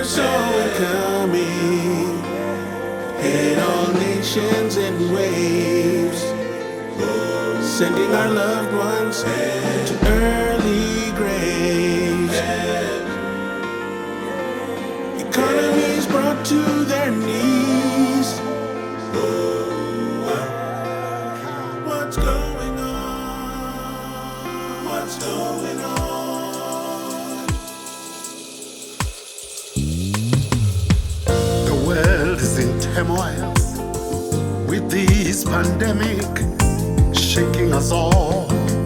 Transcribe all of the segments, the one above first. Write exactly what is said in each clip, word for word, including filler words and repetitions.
never saw it coming. Hit all nations in waves, sending our loved ones to early graves. Economies brought to their knees. What's going on? What's going on? The world is in turmoil with this pandemic shaking us all.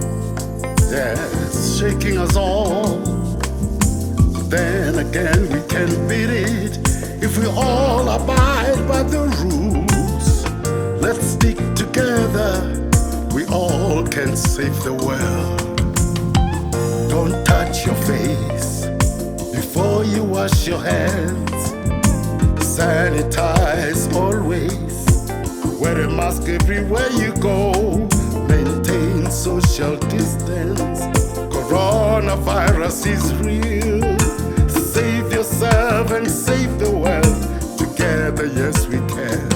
Yes, shaking us all. Then again, we can beat it if we all abide by the rules. Let's stick together, we all can save the world. Don't touch your face before you wash your hands. Sanitize always, wear a mask everywhere you go. Maintain social distance, coronavirus is real. Save yourself and save the world. Together, yes we can.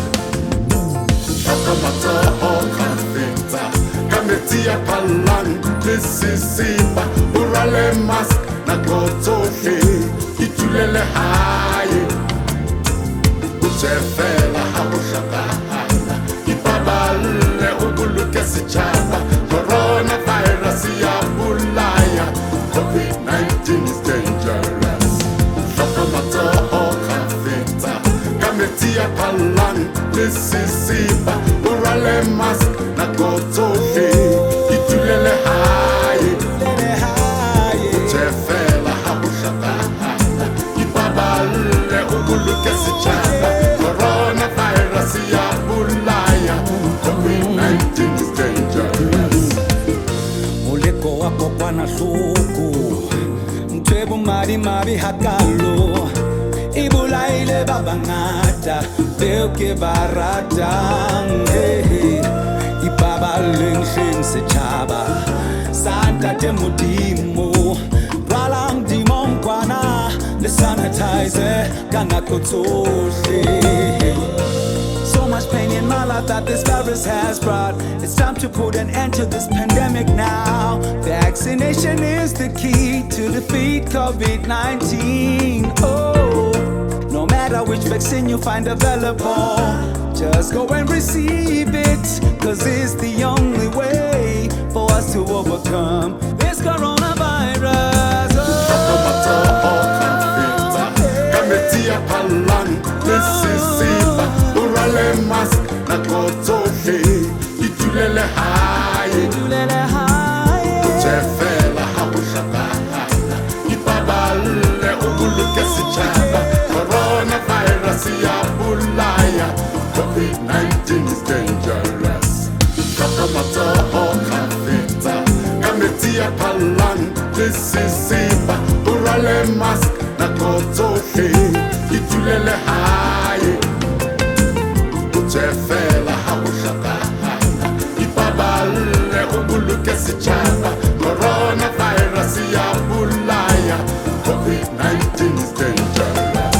Kametia palang, this is Sipa, Urale mask, Nagotohe, Itulele haye, Uchefela habushakahana, Ipabale ubuluke sichaba, coronavirus ya bulaya, COVID nineteen is dangerous. Shakamato okafita, Kametia palang, this is Sipa, Urale mask, Nagotohe, Itulele haye, Uchefela habushakahana, Ipabale ubuluke sichaba, coronavirus ya bulaya, COVID nineteen is dangerous. Muleko wako kwa na shuku, mtwebu mari mari hakalo, ibula ile babangata, beuke baratang, hey, ibaba lingshing se chaba, santa temudimo, ralang dimon kwana, the sanitizer, kanakotoshi. So much pain in my life that this virus has brought. It's time to put an end to this pandemic now. Vaccination is the key to defeat COVID nineteen. Oh, no matter which vaccine you find available, just go and receive it, cause it's the only way for us to overcome this coronavirus. Kametia palang, this is Sipa, Urale mask, Nagotohe, Itulele haye, Uchefela habushakahana, Ipabale ubuluke sichaba, coronavirus ya bulaya, COVID nineteen is dangerous. Shakamato okafita, Kametia palang, this is Sipa, Urale mask, Nagotohe, Itulele haye, Uchefela habushakahana, Ipabale ubuluke sichaba, coronavirus ya bulaya, COVID nineteen is dangerous.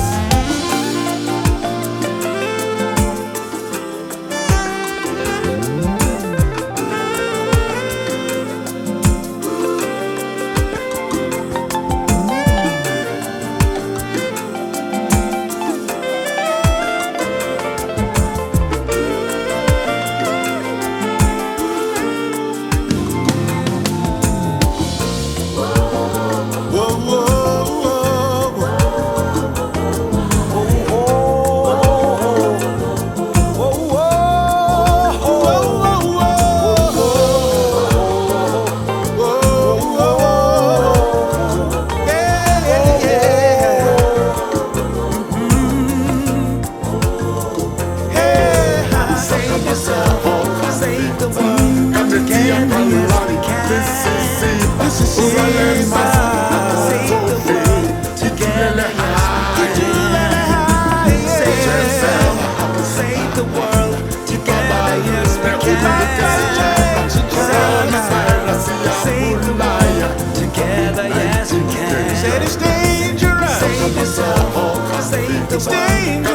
Said it's dangerous. Save yourself. it's dangerous.